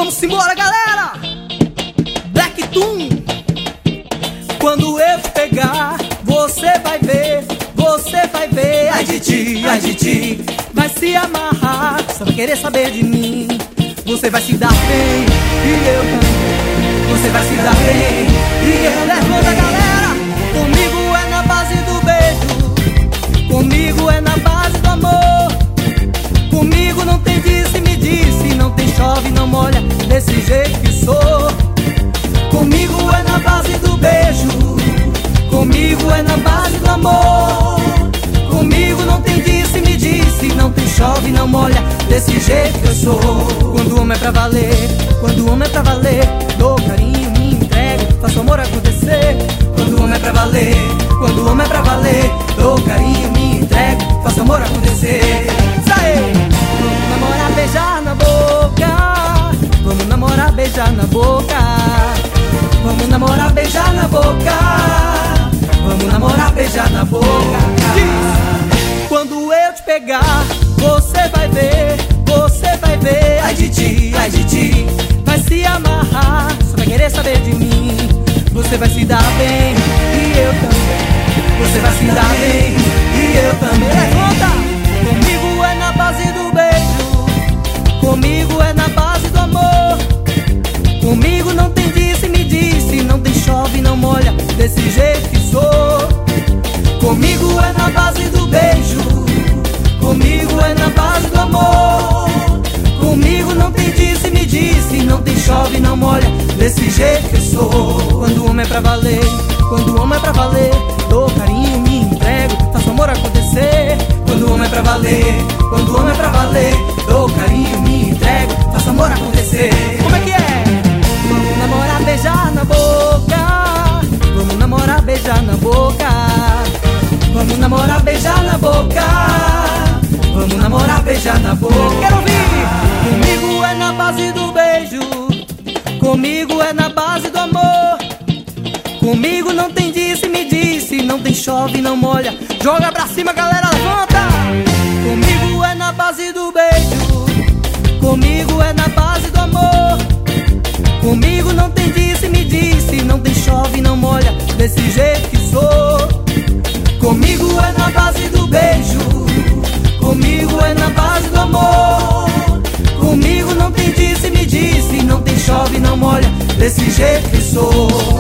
Vamos embora, galera! Black Toon. Quando eu te pegar, você vai ver. Ai de ti, vai se amarrar, só vai querer saber de mim. Você vai se dar bem, e eu também. Você vai se dar bem, e eu. Levanta, galera! Comigo é na base do beijo, comigo é na base do amor. Comigo não tem disse, me disse, não tem chove, não molha, desse jeito que sou. Comigo é na base do beijo, comigo é na base do amor. Comigo não tem disse, me disse, não tem chove, não molha, desse jeito que eu sou. Quando o homem é pra valer, quando o homem é pra valer, dou carinho, me entrego, faço amor acontecer. Quando o homem é pra valer, quando o homem é pra valer, dou carinho, me entrego, faço amor acontecer. Sai! Vamos namorar, beijar na boca. Vamos namorar, beijar na boca. Vamos namorar, beijar na boca. Vamos namorar, beijar na boca. Quando eu te pegar, você vai ver. Ai de ti, vai se amarrar, só vai querer saber de mim. Você vai se dar bem, e eu também. Você vai se dar bem, e eu também. Levanta! Comigo é na base do beijo, comigo é na base do amor. Comigo não tem disse, me disse, não tem chove, não molha, desse jeito que sou. Comigo é na base do beijo, comigo é na base do amor. Comigo não tem disse, me disse, não tem chove, não molha, desse jeito que eu sou. Quando o homem é pra valer, quando o homem é pra valer, dou carinho, me entrego, faço amor acontecer. Quando o homem é pra valer, quando o homem é pra valer, dou carinho, me entrego, faço amor acontecer. Como é que é? Vamos namorar, beijar na boca. Vamos namorar, beijar na boca. Vamos namorar, beijar na boca. Vamos namorar, beijar na boca. Quero ouvir! Comigo é na base do beijo, comigo é na base do amor. Comigo não tem disse, me disse, não tem chove, não molha. Joga pra cima, galera, levanta! Comigo é na base do beijo, comigo é na base do amor. Comigo não tem disse, me disse, não tem chove, não molha, desse jeito que sou. Comigo é na base do beijo, comigo é na base do amor. Comigo não tem disse, me disse, não tem chove, não molha, desse jeito que sou.